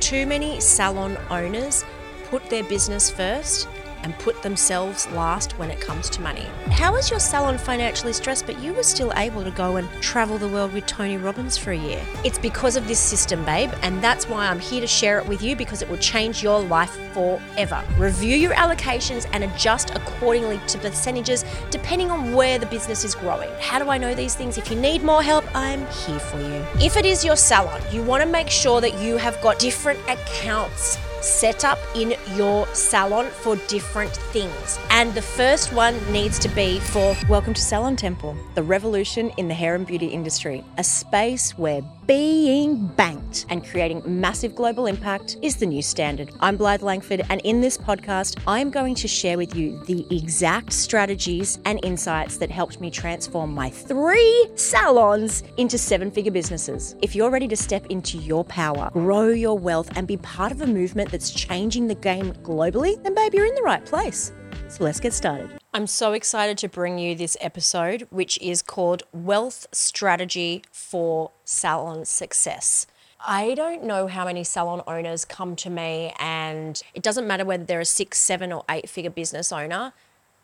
Too many salon owners put their business first and put themselves last when it comes to money. How is your salon financially stressed, but you were still able to go and travel the world with Tony Robbins for a year? It's because of this system, babe, and that's why I'm here to share it with you, because it will change your life forever. Review your allocations and adjust accordingly to percentages depending on where the business is growing. How do I know these things? If you need more help, I'm here for you. If it is your salon, you want to make sure that you have got different accounts set up in your salon for different things. And the first one needs to be for Welcome to Salon Temple, the revolution in the hair and beauty industry, a space where being banked and creating massive global impact is the new standard. I'm Blythe Langford, and in this podcast, I'm going to share with you the exact strategies and insights that helped me transform my 3 salons into 7-figure businesses. If you're ready to step into your power, grow your wealth, and be part of a movement that's changing the game globally, then babe, you're in the right place. So let's get started. I'm so excited to bring you this episode, which is called Wealth Strategy for Salon Success. I don't know how many salon owners come to me, and it doesn't matter whether they're a 6, 7 or 8-figure business owner.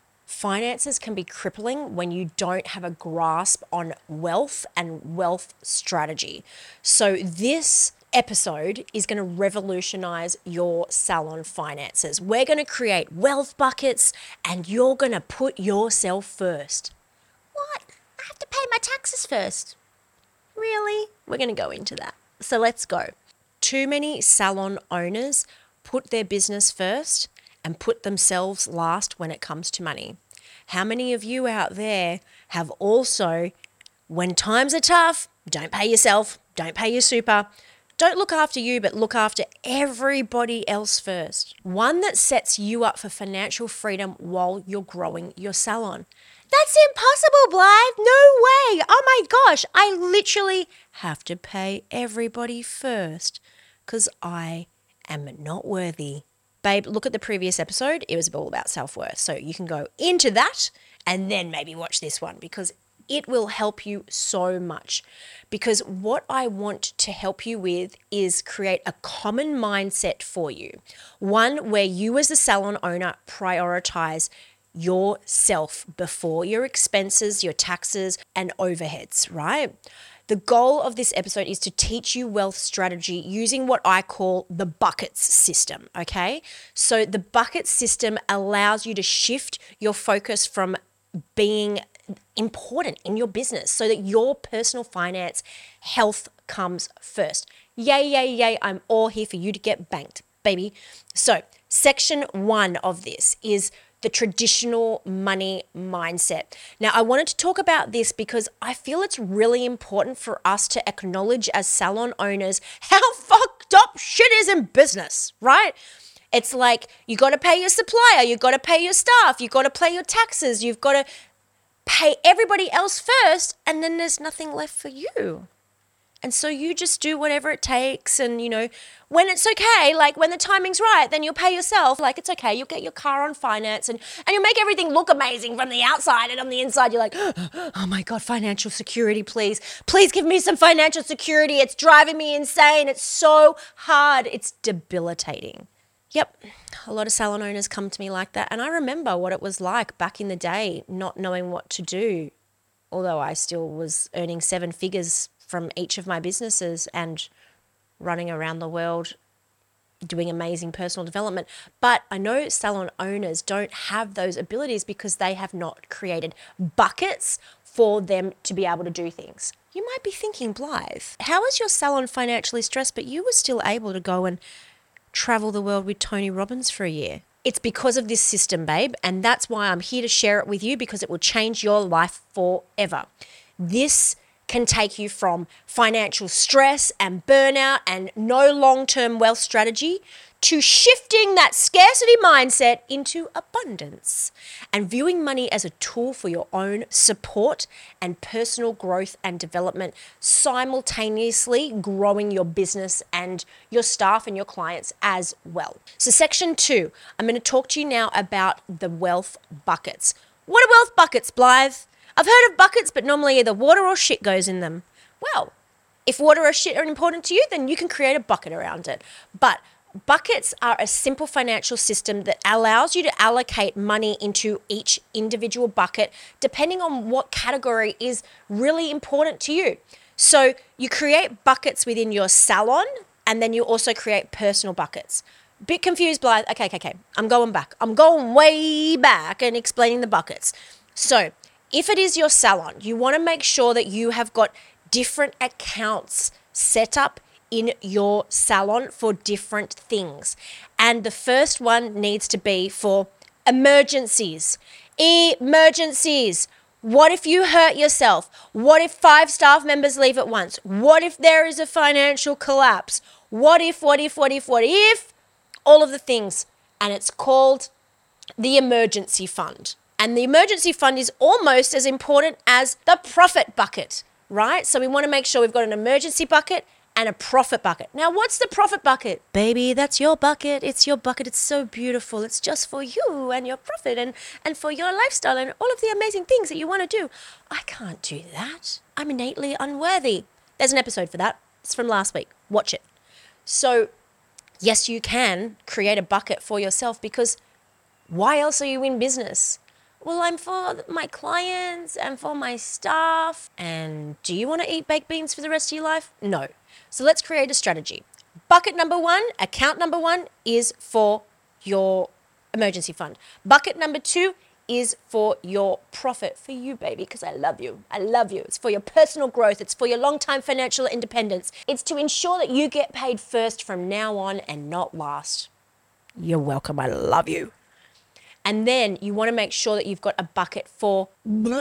Finances can be crippling when you don't have a grasp on wealth and wealth strategy. So this episode is going to revolutionize your salon finances. We're going to create wealth buckets, and you're going to put yourself first. What? I have to pay my taxes first. Really? We're going to go into that. So let's go. Too many salon owners put their business first and put themselves last when it comes to money. How many of you out there have also, when times are tough, don't pay yourself, don't pay your super, don't look after you, but look after everybody else first. One that sets you up for financial freedom while you're growing your salon. That's impossible, Blythe. No way. Oh my gosh. I literally have to pay everybody first because I am not worthy. Babe, look at the previous episode. It was all about self-worth. So you can go into that and then maybe watch this one, because it will help you so much. Because what I want to help you with is create a common mindset for you. One where you as a salon owner prioritize yourself before your expenses, your taxes, and overheads, right? The goal of this episode is to teach you wealth strategy using what I call the buckets system, okay? So the bucket system allows you to shift your focus from being important in your business so that your personal finance health comes first. Yay, yay, yay. I'm all here for you to get banked, baby. So section 1 of this is the traditional money mindset. Now, I wanted to talk about this because I feel it's really important for us to acknowledge as salon owners how fucked up shit is in business, right? It's like you got to pay your supplier, you got to pay your staff, you got to pay your taxes, you've got to pay everybody else first, and then there's nothing left for you. And so you just do whatever it takes, and when it's okay, like when the timing's right, then you'll pay yourself. Like it's okay, you'll get your car on finance and you'll make everything look amazing from the outside, and on the inside you're like, oh my God, financial security, please. Please give me some financial security. It's driving me insane. It's so hard. It's debilitating. Yep, a lot of salon owners come to me like that, and I remember what it was like back in the day, not knowing what to do, although I still was earning 7 figures from each of my businesses and running around the world doing amazing personal development. But I know salon owners don't have those abilities because they have not created buckets for them to be able to do things. You might be thinking, Blythe, how is your salon financially stressed, but you were still able to go and travel the world with Tony Robbins for a year? It's because of this system, babe, and that's why I'm here to share it with you, because it will change your life forever. This can take you from financial stress and burnout and no long-term wealth strategy to shifting that scarcity mindset into abundance and viewing money as a tool for your own support and personal growth and development, simultaneously growing your business and your staff and your clients as well. So section 2, I'm going to talk to you now about the wealth buckets. What are wealth buckets, Blythe? I've heard of buckets, but normally either water or shit goes in them. Well, If water or shit are important to you, then you can create a bucket around it. But buckets are a simple financial system that allows you to allocate money into each individual bucket depending on what category is really important to you. So you create buckets within your salon, and then you also create personal buckets. Bit confused, Blythe. Okay. I'm going back. I'm going way back and explaining the buckets. So if it is your salon, you want to make sure that you have got different accounts set up in your salon for different things. And the first one needs to be for emergencies. Emergencies. What if you hurt yourself? What if 5 staff members leave at once? What if there is a financial collapse? What if? All of the things. And it's called the emergency fund. And the emergency fund is almost as important as the profit bucket, right? So we want to make sure we've got an emergency bucket and a profit bucket. Now, what's the profit bucket? Baby, that's your bucket. It's your bucket. It's so beautiful. It's just for you and your profit and for your lifestyle and all of the amazing things that you want to do. I can't do that. I'm innately unworthy. There's an episode for that. It's from last week. Watch it. So, yes, you can create a bucket for yourself, because why else are you in business? Well, I'm for my clients and for my staff. And do you want to eat baked beans for the rest of your life? No. So let's create a strategy. Bucket number 1, account number 1 is for your emergency fund. Bucket number 2 is for your profit, for you, baby, because I love you. I love you. It's for your personal growth. It's for your long-time financial independence. It's to ensure that you get paid first from now on and not last. You're welcome. I love you. And then you want to make sure that you've got a bucket for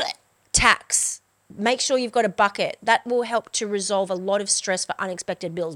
tax. Make sure you've got a bucket. That will help to resolve a lot of stress for unexpected bills.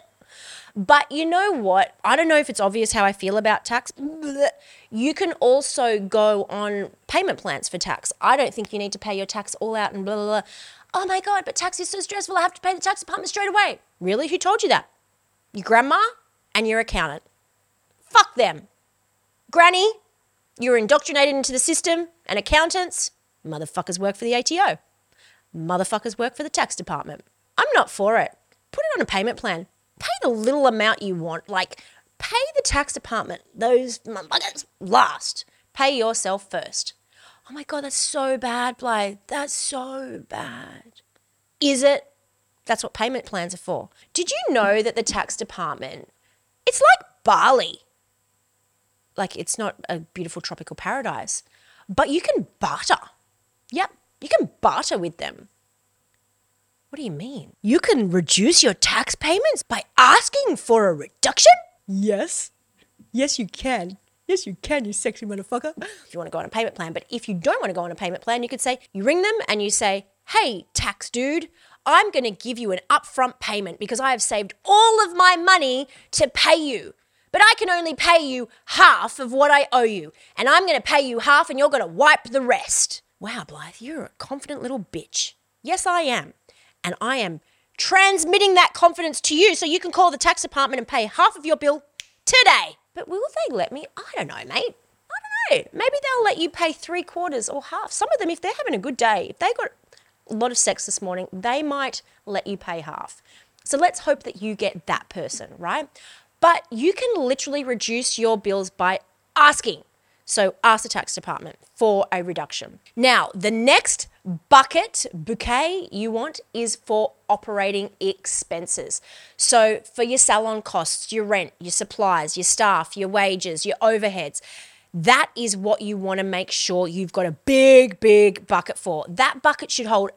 But you know what? I don't know if it's obvious how I feel about tax. You can also go on payment plans for tax. I don't think you need to pay your tax all out and blah, blah, blah. Oh my God, but tax is so stressful. I have to pay the tax department straight away. Really? Who told you that? Your grandma and your accountant. Fuck them. Granny, you're indoctrinated into the system, and accountants, motherfuckers work for the ATO. Motherfuckers work for the tax department. I'm not for it. Put it on a payment plan. Pay the little amount you want. Like, pay the tax department those motherfuckers last. Pay yourself first. Oh my God, that's so bad, Blythe. That's so bad. Is it? That's what payment plans are for. Did you know that the tax department, it's like Bali. Like, it's not a beautiful tropical paradise, but you can barter. Yep, you can barter with them. What do you mean? You can reduce your tax payments by asking for a reduction? Yes. Yes, you can. Yes, you can, you sexy motherfucker. If you want to go on a payment plan. But if you don't want to go on a payment plan, you could say, you ring them and you say, hey, tax dude, I'm going to give you an upfront payment because I have saved all of my money to pay you. But I can only pay you half of what I owe you. And I'm going to pay you half and you're going to wipe the rest. Wow, Blythe, you're a confident little bitch. Yes, I am. And I am transmitting that confidence to you so you can call the tax department and pay half of your bill today. But will they let me? I don't know, mate. I don't know. Maybe they'll let you pay 3/4 or half. Some of them, if they're having a good day, if they got a lot of sex this morning, they might let you pay half. So let's hope that you get that person, right? But you can literally reduce your bills by asking. So ask the tax department for a reduction. Now, the next bouquet you want is for operating expenses. So for your salon costs, your rent, your supplies, your staff, your wages, your overheads, that is what you want to make sure you've got a big, big bucket for. That bucket should hold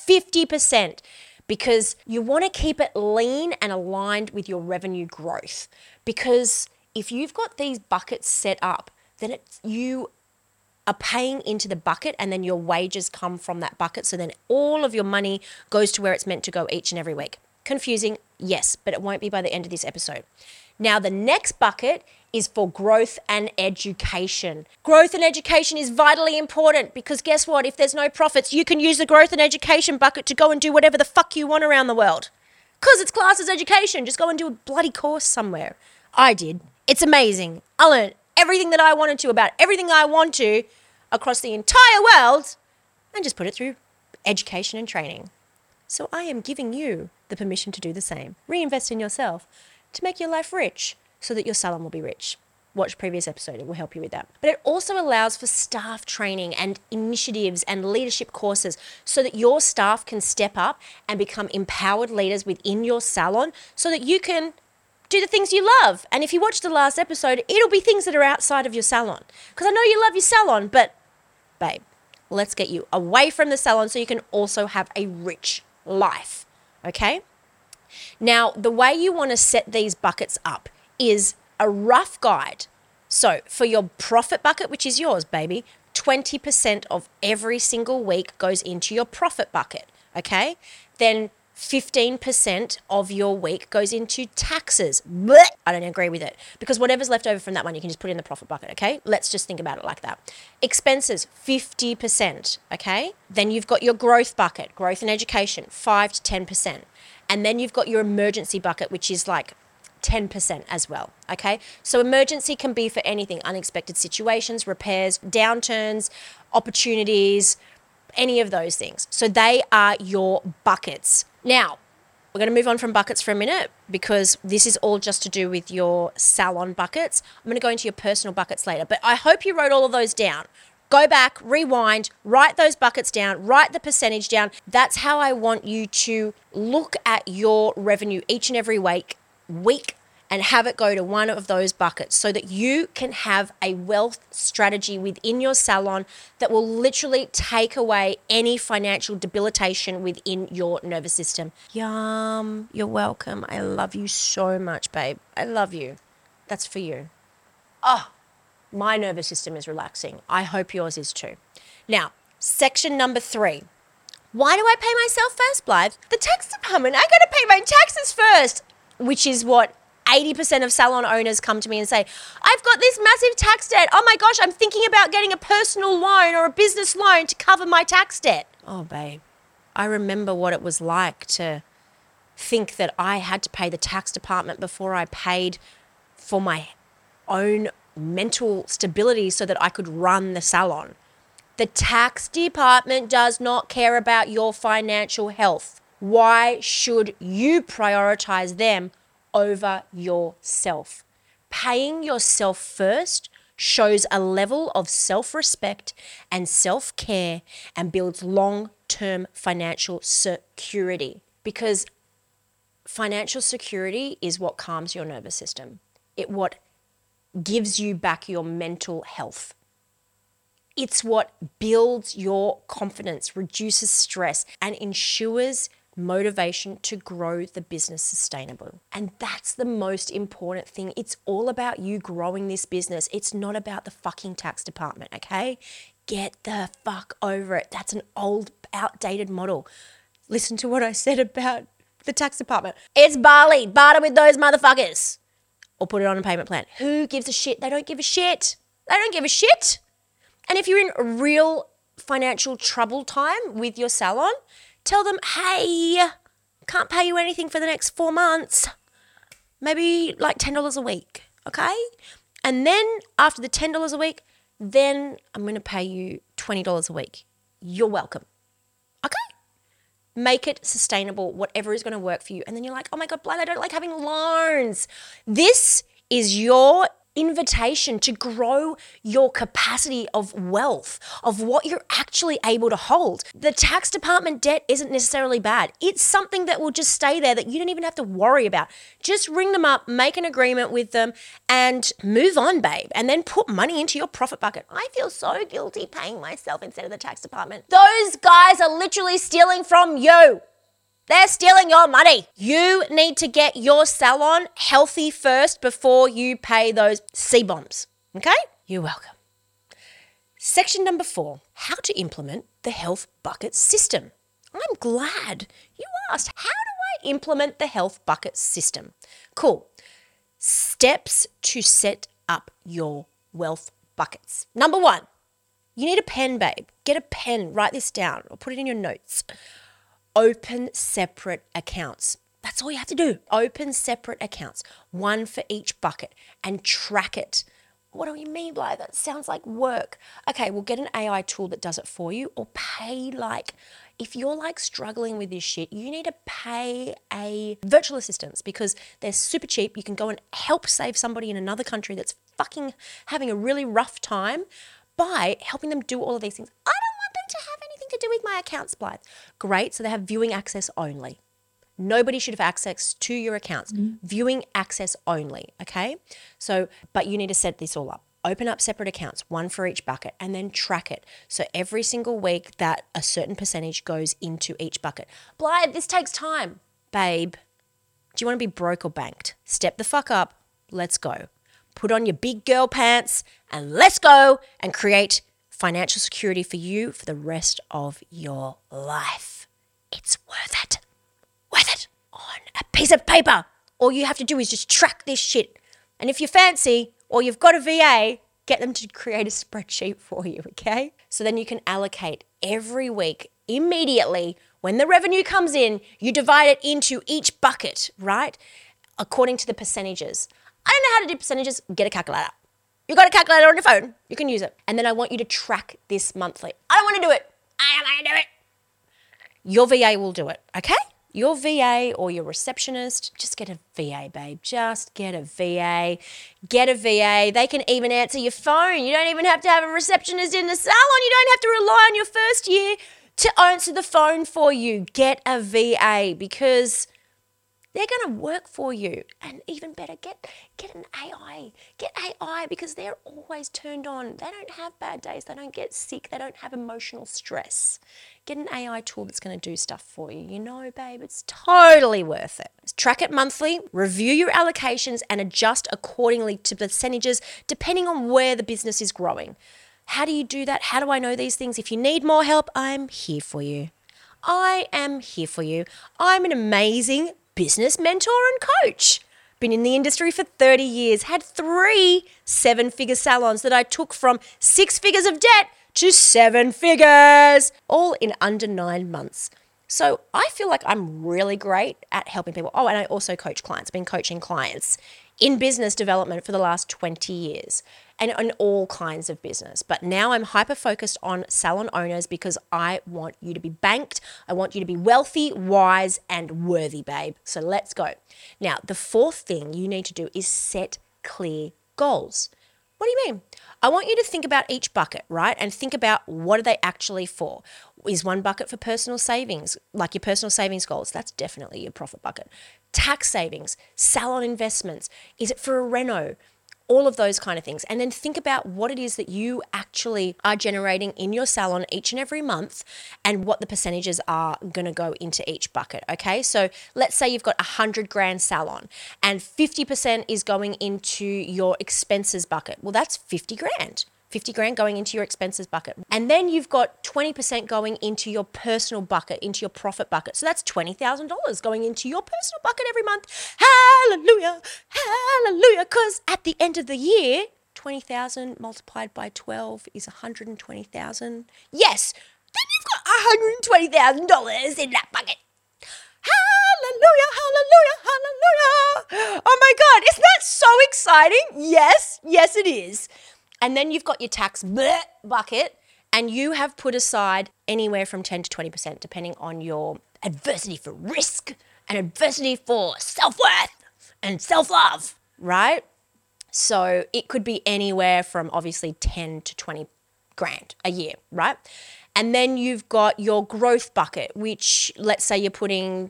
50%. Because you want to keep it lean and aligned with your revenue growth. Because if you've got these buckets set up, then you are paying into the bucket and then your wages come from that bucket. So then all of your money goes to where it's meant to go each and every week. Confusing, yes, but it won't be by the end of this episode. Now, the next bucket is for growth and education. Growth and education is vitally important because guess what? If there's no profits, you can use the growth and education bucket to go and do whatever the fuck you want around the world. Because it's classed as education. Just go and do a bloody course somewhere. I did. It's amazing. I learned everything that I wanted to about everything I want to across the entire world and just put it through education and training. So I am giving you the permission to do the same. Reinvest in yourself to make your life rich so that your salon will be rich. Watch previous episode, it will help you with that. But it also allows for staff training and initiatives and leadership courses so that your staff can step up and become empowered leaders within your salon so that you can do the things you love. And if you watch the last episode, it'll be things that are outside of your salon. Because I know you love your salon, but babe, let's get you away from the salon so you can also have a rich life, okay? Now, the way you want to set these buckets up is a rough guide. So for your profit bucket, which is yours, baby, 20% of every single week goes into your profit bucket, okay? Then 15% of your week goes into taxes. Blech! I don't agree with it because whatever's left over from that one, you can just put in the profit bucket, okay? Let's just think about it like that. Expenses, 50%, okay? Then you've got your growth bucket, growth and education, 5 to 10%. And then you've got your emergency bucket, which is like 10% as well, okay? So emergency can be for anything, unexpected situations, repairs, downturns, opportunities, any of those things. So they are your buckets. Now, we're going to move on from buckets for a minute because this is all just to do with your salon buckets. I'm going to go into your personal buckets later, but I hope you wrote all of those down. Go back, rewind, write those buckets down, write the percentage down. That's how I want you to look at your revenue each and every week and have it go to one of those buckets so that you can have a wealth strategy within your salon that will literally take away any financial debilitation within your nervous system. Yum, you're welcome. I love you so much, babe. I love you. That's for you. Oh, my nervous system is relaxing. I hope yours is too. Now, section number 3. Why do I pay myself first, Blythe? The tax department. I got to pay my taxes first, which is what 80% of salon owners come to me and say, I've got this massive tax debt. Oh my gosh, I'm thinking about getting a personal loan or a business loan to cover my tax debt. Oh, babe, I remember what it was like to think that I had to pay the tax department before I paid for my own mental stability so that I could run the salon. The tax department does not care about your financial health. Why should you prioritize them over yourself? Paying yourself first shows a level of self-respect and self-care and builds long-term financial security, because financial security is what calms your nervous system. It what gives you back your mental health. It's what builds your confidence, reduces stress, and ensures motivation to grow the business sustainable. And that's the most important thing. It's all about you growing this business. It's not about the fucking tax department, okay? Get the fuck over it. That's an old, outdated model. Listen to what I said about the tax department. It's Bali. Barter with those motherfuckers. Or put it on a payment plan. Who gives a shit? They don't give a shit. They don't give a shit. And if you're in real financial trouble time with your salon, tell them, hey, can't pay you anything for the next 4 months. Maybe like $10 a week, okay? And then after the $10 a week, then I'm going to pay you $20 a week. You're welcome, okay? Make it sustainable, whatever is going to work for you. And then you're like, oh my God, Blythe, I don't like having loans. This is your invitation to grow your capacity of wealth, of what you're actually able to hold. The tax department debt isn't necessarily bad. It's something that will just stay there that you don't even have to worry about. Just ring them up, make an agreement with them, and move on, babe. And then put money into your profit bucket. I feel so guilty paying myself instead of the tax department. Those guys are literally stealing from you. They're stealing your money. You need to get your salon healthy first before you pay those C-bombs, okay? You're welcome. Section number 4, how to implement the health bucket system. I'm glad you asked. How do I implement the health bucket system? Cool. Steps to set up your wealth buckets. Number 1, you need a pen, babe. Get a pen, write this down or put it in your notes. Open separate accounts. That's all you have to do. Open separate accounts, one for each bucket, and track it. What do you mean by that? Sounds like work. Okay, we'll get an AI tool that does it for you, or pay like if you're like struggling with this shit, you need to pay a virtual assistant because they're super cheap. You can go and help save somebody in another country that's fucking having a really rough time by helping them do all of these things. I don't want them to have anything to do with my accounts, Blythe. Great, so they have viewing access only. Nobody should have access to your accounts. Viewing access only, okay? So, but you need to set this all up. Open up separate accounts, one for each bucket, and then track it. So every single week that a certain percentage goes into each bucket. Blythe, this takes time. Babe, do you want to be broke or banked? Step the fuck up. Let's go. Put on your big girl pants and let's go and create financial security for you for the rest of your life. It's worth it. Worth it. On a piece of paper. All you have to do is just track this shit. And if you're fancy or you've got a VA, get them to create a spreadsheet for you, okay? So then you can allocate every week immediately. When the revenue comes in, you divide it into each bucket, right? According to the percentages. I don't know how to do percentages. Get a calculator. You got a calculator on your phone. You can use it. And then I want you to track this monthly. I don't want to do it. I don't want to do it. Your VA will do it, okay? Your VA or your receptionist, just get a VA, babe. Just get a VA. Get a VA. They can even answer your phone. You don't even have to have a receptionist in the salon. You don't have to rely on your first year to answer the phone for you. Get a VA because they're going to work for you. And even better, get an AI. Get AI because they're always turned on. They don't have bad days. They don't get sick. They don't have emotional stress. Get an AI tool that's going to do stuff for you. You know, babe, it's totally worth it. Track it monthly, review your allocations and adjust accordingly to percentages depending on where the business is growing. How do you do that? How do I know these things? If you need more help, I'm here for you. I am here for you. I'm an amazing business mentor and coach. Been in the industry for 30 years, had 3 7-figure salons that I took from 6 figures of debt to 7 figures, all in under 9 months. So I feel like I'm really great at helping people. Oh, and I also coach clients, been coaching clients in business development for the last 20 years and on all kinds of business. But now I'm hyper-focused on salon owners because I want you to be banked. I want you to be wealthy, wise, and worthy, babe. So let's go. Now, the 4th thing you need to do is set clear goals. What do you mean? I want you to think about each bucket, right? And think about what are they actually for. Is one bucket for personal savings, like your personal savings goals? That's definitely your profit bucket. Tax savings, salon investments. Is it for a reno? All of those kind of things. And then think about what it is that you actually are generating in your salon each and every month and what the percentages are going to go into each bucket. Okay. So let's say you've got $100,000 salon and 50% is going into your expenses bucket. Well, that's $50,000. $50,000 going into your expenses bucket. And then you've got 20% going into your personal bucket, into your profit bucket. So that's $20,000 going into your personal bucket every month. Hallelujah, hallelujah. Because at the end of the year, 20,000 multiplied by 12 is 120,000. Yes, then you've got $120,000 in that bucket. Hallelujah, hallelujah, hallelujah. Oh my God, isn't that so exciting? Yes, yes it is. And then you've got your tax bucket and you have put aside anywhere from 10 to 20% depending on your adversity for risk and adversity for self-worth and self-love, right? So it could be anywhere from obviously 10 to 20 grand a year, right? And then you've got your growth bucket, which let's say you're putting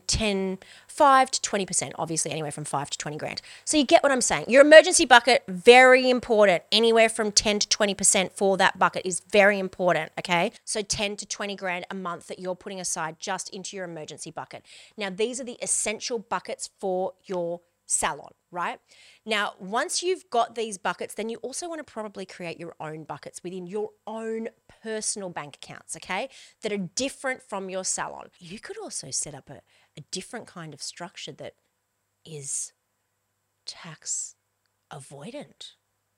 5 to 20%, obviously anywhere from 5 to 20 grand. So you get what I'm saying. Your emergency bucket, very important. Anywhere from 10 to 20% for that bucket is very important, okay? So 10 to 20 grand a month that you're putting aside just into your emergency bucket. Now, these are the essential buckets for your salon, right? Now, once you've got these buckets, then you also want to probably create your own buckets within your own personal bank accounts, okay, that are different from your salon. You could also set up a different kind of structure that is tax avoidant.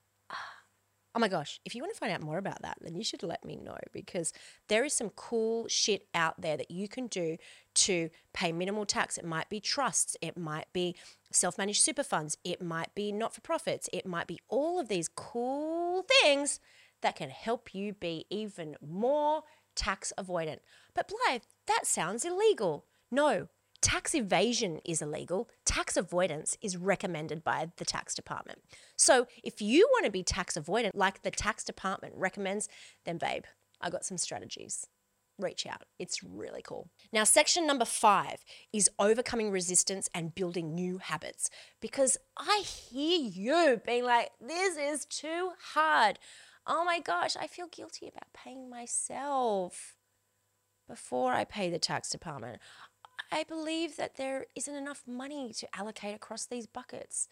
Oh my gosh, if you want to find out more about that, then you should let me know because there is some cool shit out there that you can do to pay minimal tax. It might be trusts, it might be self-managed super funds, it might be not-for-profits, it might be all of these cool things that can help you be even more tax avoidant. But Blythe, That sounds illegal. No, tax evasion is illegal. Tax avoidance is recommended by the tax department. So if you want to be tax avoidant like the tax department recommends, then babe, I got some strategies. Reach out. It's really cool. Now, section number 5 is overcoming resistance and building new habits, because I hear you being like, this is too hard. Oh my gosh, I feel guilty about paying myself before I pay the tax department. I believe that there isn't enough money to allocate across these buckets.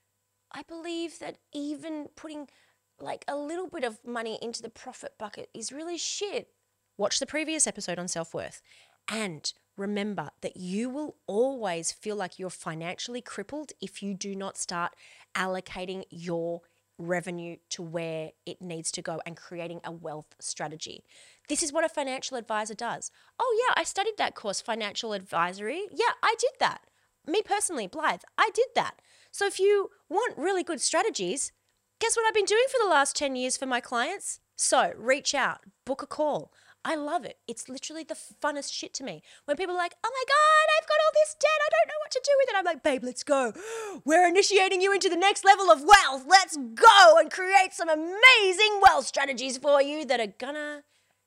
I believe that even putting like a little bit of money into the profit bucket is really shit. Watch the previous episode on self-worth. And remember that you will always feel like you're financially crippled if you do not start allocating your revenue to where it needs to go and creating a wealth strategy. This is what a financial advisor does. Oh yeah, I studied that course, financial advisory. Yeah, I did that. Me personally, Blythe, I did that. So if you want really good strategies, guess what I've been doing for the last 10 years for my clients? So reach out, book a call. I love it. It's literally the funnest shit to me. When people are like, oh my God, I've got all this debt. I don't know what to do with it. I'm like, babe, let's go. We're initiating you into the next level of wealth. Let's go and create some amazing wealth strategies for you that are gonna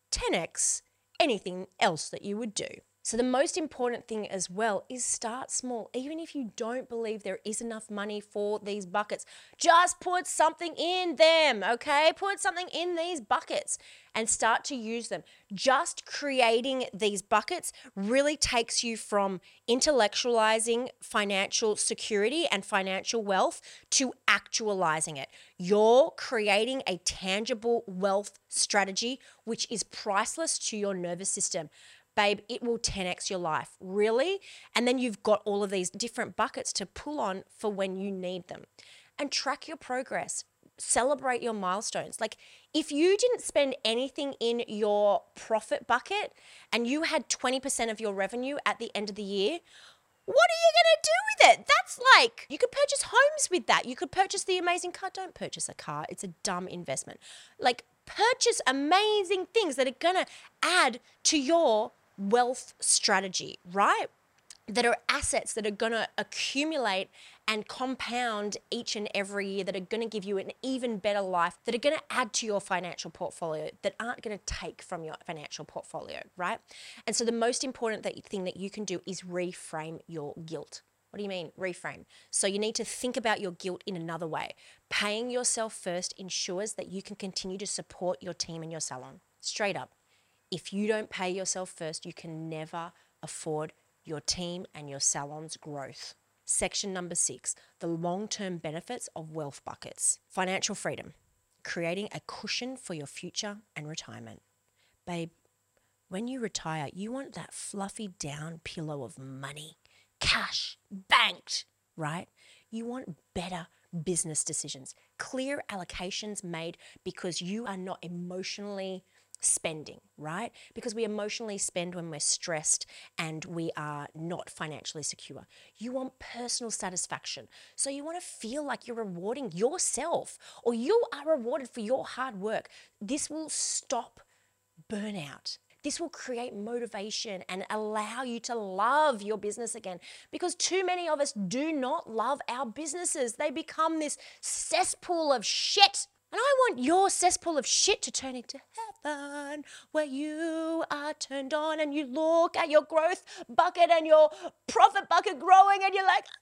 10x anything else that you would do. So the most important thing as well is start small. Even if you don't believe there is enough money for these buckets, just put something in them, okay? Put something in these buckets and start to use them. Just creating these buckets really takes you from intellectualizing financial security and financial wealth to actualizing it. You're creating a tangible wealth strategy, which is priceless to your nervous system. Babe, it will 10x your life, really. And then you've got all of these different buckets to pull on for when you need them. And track your progress. Celebrate your milestones. Like if you didn't spend anything in your profit bucket and you had 20% of your revenue at the end of the year, what are you going to do with it? That's like, you could purchase homes with that. You could purchase the amazing car. Don't purchase a car. It's a dumb investment. Like purchase amazing things that are going to add to your wealth strategy, right? That are assets that are going to accumulate and compound each and every year, that are going to give you an even better life, that are going to add to your financial portfolio, that aren't going to take from your financial portfolio, right? And so the most important thing that you can do is reframe your guilt. What do you mean reframe? So you need to think about your guilt in another way. Paying yourself first ensures that you can continue to support your team and your salon. Straight up. If you don't pay yourself first, you can never afford your team and your salon's growth. Section number 6, the long-term benefits of wealth buckets. Financial freedom, creating a cushion for your future and retirement. Babe, when you retire, you want that fluffy down pillow of money, cash, banked, right? You want better business decisions, clear allocations made because you are not emotionally spending, right? Because we emotionally spend when we're stressed and we are not financially secure. You want personal satisfaction. So you want to feel like you're rewarding yourself or you are rewarded for your hard work. This will stop burnout. This will create motivation and allow you to love your business again, because too many of us do not love our businesses. They become this cesspool of shit. And I want your cesspool of shit to turn into heaven, where you are turned on and you look at your growth bucket and your profit bucket growing and you're like,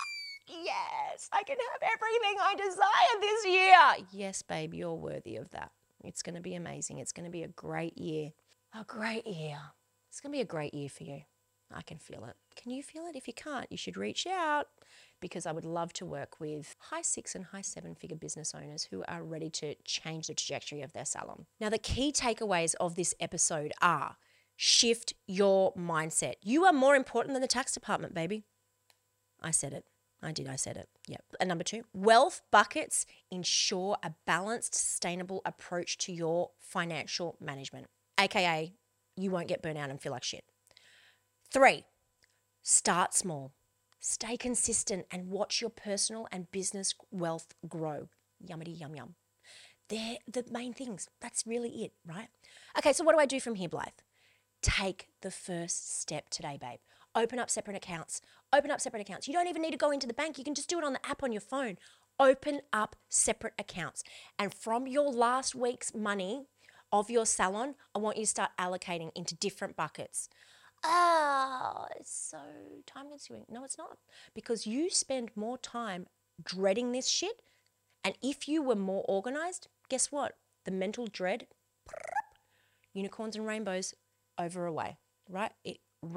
yes, I can have everything I desire this year. Yes, babe, you're worthy of that. It's going to be amazing. It's going to be a great year. A great year. It's going to be a great year for you. I can feel it. Can you feel it? If you can't, you should reach out, because I would love to work with high 6 and high 7-figure business owners who are ready to change the trajectory of their salon. Now, the key takeaways of this episode are: shift your mindset. You are more important than the tax department, baby. I said it. I said it. Yep. And number 2, wealth buckets ensure a balanced, sustainable approach to your financial management, aka you won't get burnt out and feel like shit. 3, start small. Stay consistent and watch your personal and business wealth grow. Yummity yum yum. They're the main things. That's really it, right? Okay, so what do I do from here, Blythe? Take the first step today, babe. Open up separate accounts. Open up separate accounts. You don't even need to go into the bank. You can just do it on the app on your phone. Open up separate accounts. And from your last week's money of your salon, I want you to start allocating into different buckets. Oh, it's so time consuming. No, it's not. Because you spend more time dreading this shit. And if you were more organized, guess what? The mental dread, unicorns and rainbows, over away, right? It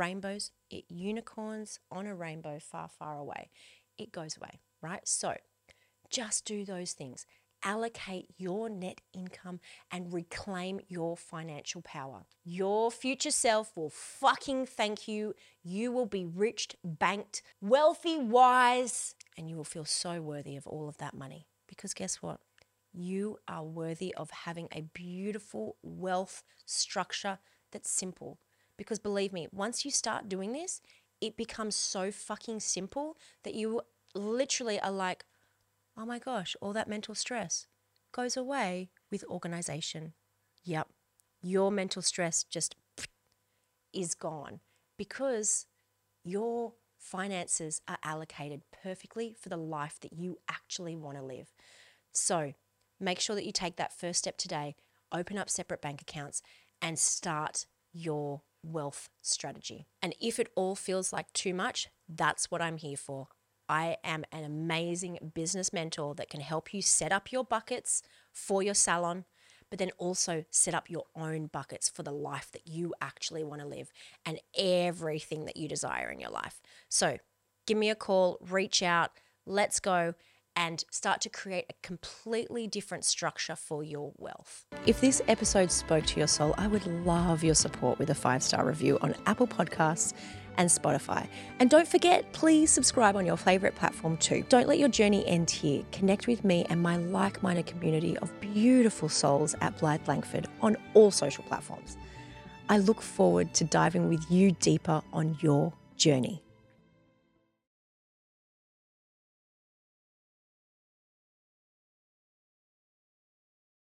unicorns on a rainbow far, far away. It goes away, right? So just do those things. Allocate your net income and reclaim your financial power. Your future self will fucking thank you. You will be rich, banked, wealthy, wise, and you will feel so worthy of all of that money. Because guess what? You are worthy of having a beautiful wealth structure that's simple. Because believe me, once you start doing this, it becomes so fucking simple that you literally are like, oh my gosh, all that mental stress goes away with organization. Yep, your mental stress just is gone because your finances are allocated perfectly for the life that you actually want to live. So make sure that you take that first step today, open up separate bank accounts, and start your wealth strategy. And if it all feels like too much, that's what I'm here for. I am an amazing business mentor that can help you set up your buckets for your salon, but then also set up your own buckets for the life that you actually want to live and everything that you desire in your life. So give me a call, reach out, let's go, and start to create a completely different structure for your wealth. If this episode spoke to your soul, I would love your support with a 5-star review on Apple Podcasts and Spotify. And don't forget, please subscribe on your favorite platform too. Don't let your journey end here. Connect with me and my like-minded community of beautiful souls at Blythe Langford on all social platforms. I look forward to diving with you deeper on your journey.